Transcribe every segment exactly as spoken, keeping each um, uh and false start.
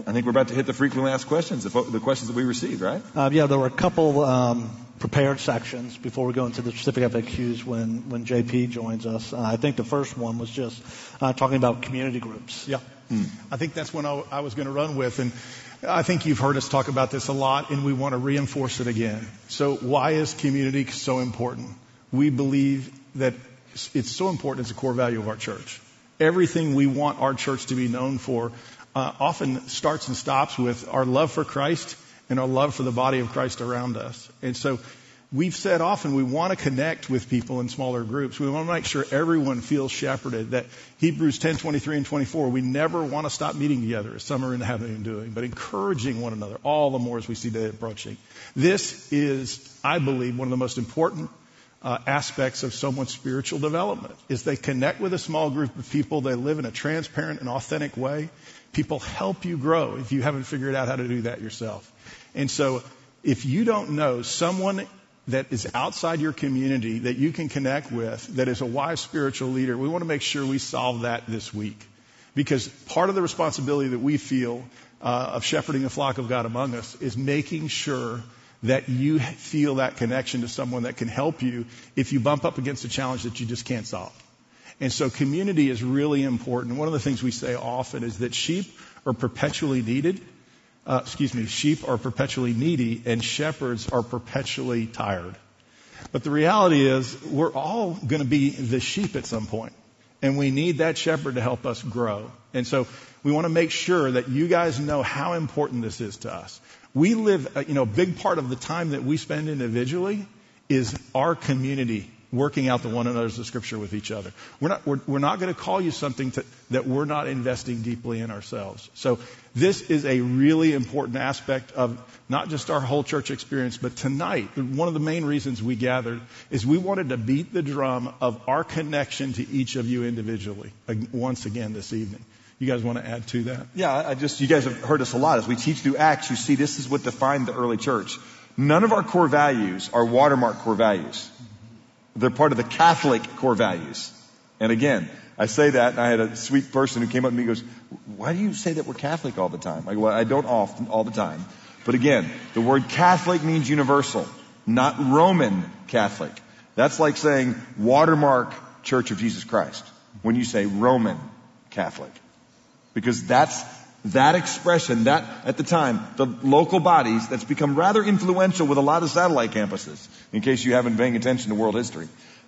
I think we're about to hit the frequently asked questions, the, the questions that we received, right? Uh, yeah, there were a couple um, prepared sections before we go into the specific F A Qs when, when J P joins us. Uh, I think the first one was just uh, talking about community groups. Yeah. Hmm. I think that's what I, I was going to run with. And I think you've heard us talk about this a lot, and we want to reinforce it again. So why is community so important? We believe that it's so important. It's a core value of our church. Everything we want our church to be known for uh, often starts and stops with our love for Christ and our love for the body of Christ around us. And so we've said often we want to connect with people in smaller groups. We want to make sure everyone feels shepherded. That Hebrews ten, twenty-three and twenty-four, we never want to stop meeting together, as some are in the habit of doing, but encouraging one another all the more as we see day approaching. This is, I believe, one of the most important Uh, aspects of someone's spiritual development is they connect with a small group of people. They live in a transparent and authentic way. People help you grow if you haven't figured out how to do that yourself. And so if you don't know someone that is outside your community that you can connect with, that is a wise spiritual leader, we want to make sure we solve that this week. Because part of the responsibility that we feel uh, of shepherding the flock of God among us is making sure that you feel that connection to someone that can help you if you bump up against a challenge that you just can't solve. And so community is really important. One of the things we say often is that sheep are perpetually needed. Uh, excuse me, sheep are perpetually needy and shepherds are perpetually tired. But the reality is we're all going to be the sheep at some point. And we need that shepherd to help us grow. And so we want to make sure that you guys know how important this is to us. We live, you know, a big part of the time that we spend individually is our community working out the one another's of Scripture with each other. We're not, we're, we're not going to call you something to, that we're not investing deeply in ourselves. So this is a really important aspect of not just our whole church experience, but tonight, one of the main reasons we gathered is we wanted to beat the drum of our connection to each of you individually once again this evening. You guys want to add to that? Yeah, I just, you guys have heard us a lot. As we teach through Acts, you see this is what defined the early church. None of our core values are Watermark core values. They're part of the Catholic core values. And again, I say that, and I had a sweet person who came up to me and goes, why do you say that we're Catholic all the time? I go, well, I don't often, all the time. But again, the word Catholic means universal, not Roman Catholic. That's like saying Watermark Church of Jesus Christ when you say Roman Catholic. Because that's, that expression, that, at the time, the local bodies, that's become rather influential with a lot of satellite campuses, in case you haven't been paying attention to world history,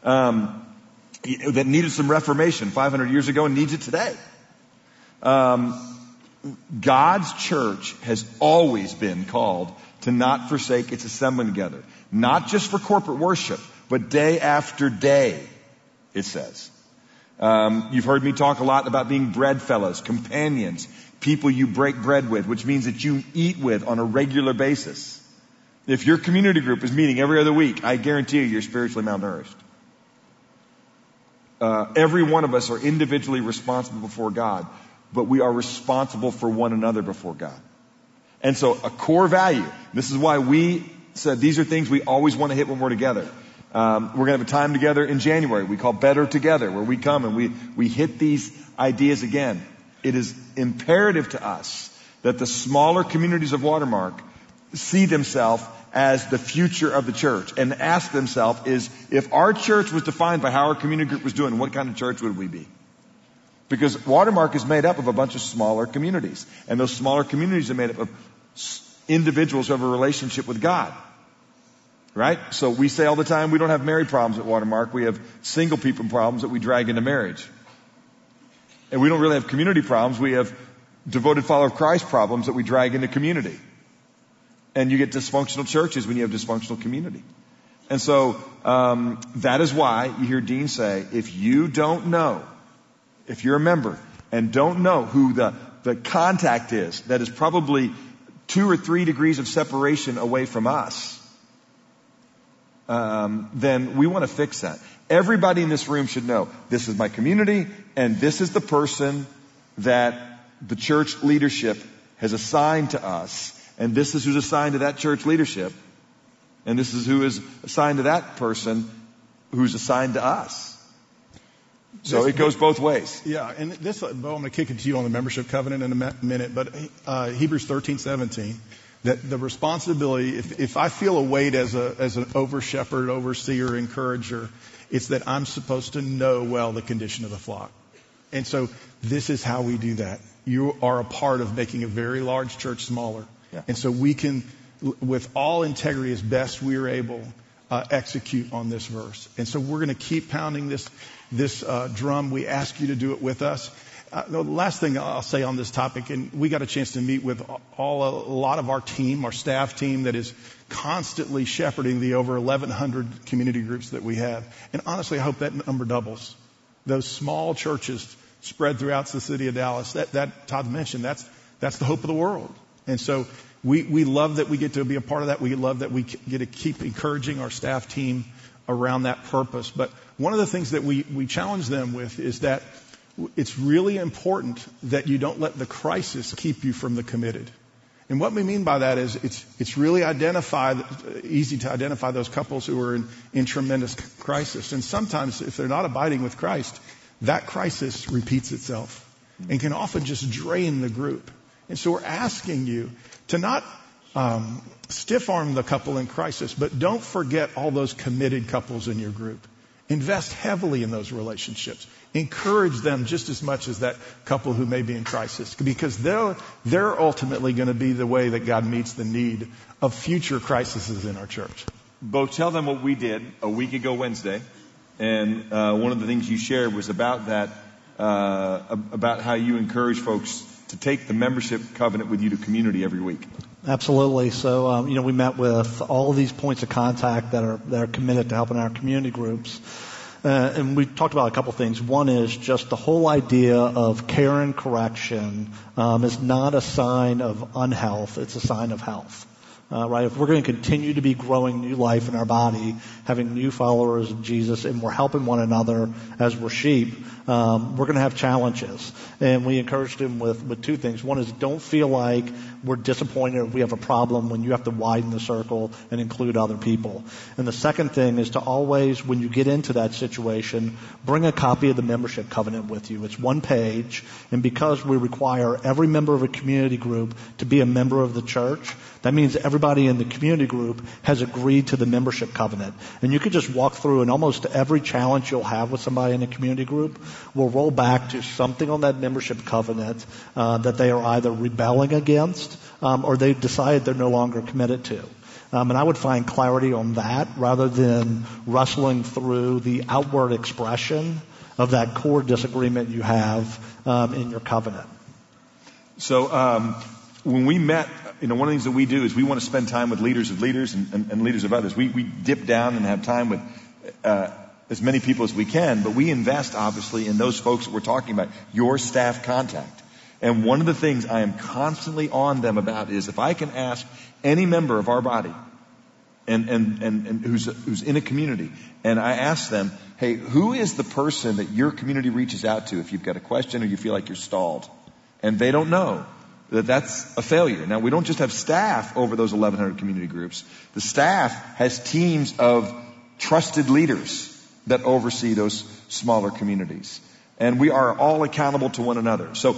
um, that needed some reformation five hundred years ago and needs it today. Um, God's church has always been called to not forsake its assembling together. Not just for corporate worship, but day after day, it says. Um, you've heard me talk a lot about being bread fellows, companions, people you break bread with, which means that you eat with on a regular basis. If your community group is meeting every other week, I guarantee you you're spiritually malnourished. Uh, every one of us are individually responsible before God, but we are responsible for one another before God. And so a core value, this is why we said these are things we always want to hit when we're together. Um, we're going to have a time together in January we call Better Together, where we come and we, we hit these ideas again. It is imperative to us that the smaller communities of Watermark see themselves as the future of the church and ask themselves is, if our church was defined by how our community group was doing, what kind of church would we be? Because Watermark is made up of a bunch of smaller communities. And those smaller communities are made up of individuals who have a relationship with God. Right? So we say all the time we don't have married problems at Watermark. We have single people problems that we drag into marriage. And we don't really have community problems. We have devoted follower of Christ problems that we drag into community. And you get dysfunctional churches when you have dysfunctional community. And so um, that is why you hear Dean say, if you don't know, if you're a member and don't know who the, the contact is that is probably two or three degrees of separation away from us, Um, then we want to fix that. Everybody in this room should know this is my community and this is the person that the church leadership has assigned to us, and this is who's assigned to that church leadership, and this is who is assigned to that person who's assigned to us. So this, it goes both ways. Yeah, and this, Bo, I'm going to kick it to you on the membership covenant in a minute, but uh, Hebrews thirteen seventeen, that the responsibility, if, if I feel a weight as a as an over shepherd, overseer, encourager, it's that I'm supposed to know well the condition of the flock. And so this is how we do that. You are a part of making a very large church smaller. Yeah. And so we can, with all integrity as best we are able, uh, execute on this verse. And so we're going to keep pounding this this uh, drum. We ask you to do it with us. Uh, the last thing I'll say on this topic, and we got a chance to meet with all a lot of our team, our staff team that is constantly shepherding the over eleven hundred community groups that we have. And honestly, I hope that number doubles. Those small churches spread throughout the city of Dallas, that, that Todd mentioned, that's that's the hope of the world. And so we, we love that we get to be a part of that. We love that we get to keep encouraging our staff team around that purpose. But one of the things that we, we challenge them with is that it's really important that you don't let the crisis keep you from the committed. And what we mean by that is it's it's really identified, easy to identify those couples who are in, in tremendous crisis. And sometimes if they're not abiding with Christ, that crisis repeats itself and can often just drain the group. And so we're asking you to not um, stiff-arm the couple in crisis, but don't forget all those committed couples in your group. Invest heavily in those relationships. Encourage them just as much as that couple who may be in crisis, because they're, they're ultimately going to be the way that God meets the need of future crises in our church. Bo, tell them what we did a week ago Wednesday. And uh, one of the things you shared was about that, uh, about how you encourage folks to take the membership covenant with you to community every week. Absolutely. So, um, you know, we met with all of these points of contact that are that are committed to helping our community groups. Uh, and we talked about a couple things. One is just the whole idea of care and correction um, is not a sign of unhealth. It's a sign of health. Uh, right? If we're going to continue to be growing new life in our body, having new followers of Jesus, and we're helping one another as we're sheep, um, we're going to have challenges. And we encouraged him with, with two things. One is don't feel like we're disappointed or we have a problem when you have to widen the circle and include other people. And the second thing is to always, when you get into that situation, bring a copy of the membership covenant with you. It's one page. And because we require every member of a community group to be a member of the church, that means everybody in the community group has agreed to the membership covenant. And you could just walk through, and almost every challenge you'll have with somebody in a community group will roll back to something on that membership covenant uh, that they are either rebelling against um, or they've decided they're no longer committed to. Um, and I would find clarity on that rather than wrestling through the outward expression of that core disagreement you have um, in your covenant. So um, when we met, you know, one of the things that we do is we want to spend time with leaders of leaders and, and, and leaders of others. We, we dip down and have time with uh, as many people as we can, but we invest, obviously, in those folks that we're talking about, your staff contact. And one of the things I am constantly on them about is if I can ask any member of our body and, and, and, and who's, who's in a community, and I ask them, hey, who is the person that your community reaches out to if you've got a question or you feel like you're stalled? And they don't know. That that's a failure. Now, we don't just have staff over those eleven hundred community groups. The staff has teams of trusted leaders that oversee those smaller communities. And we are all accountable to one another. So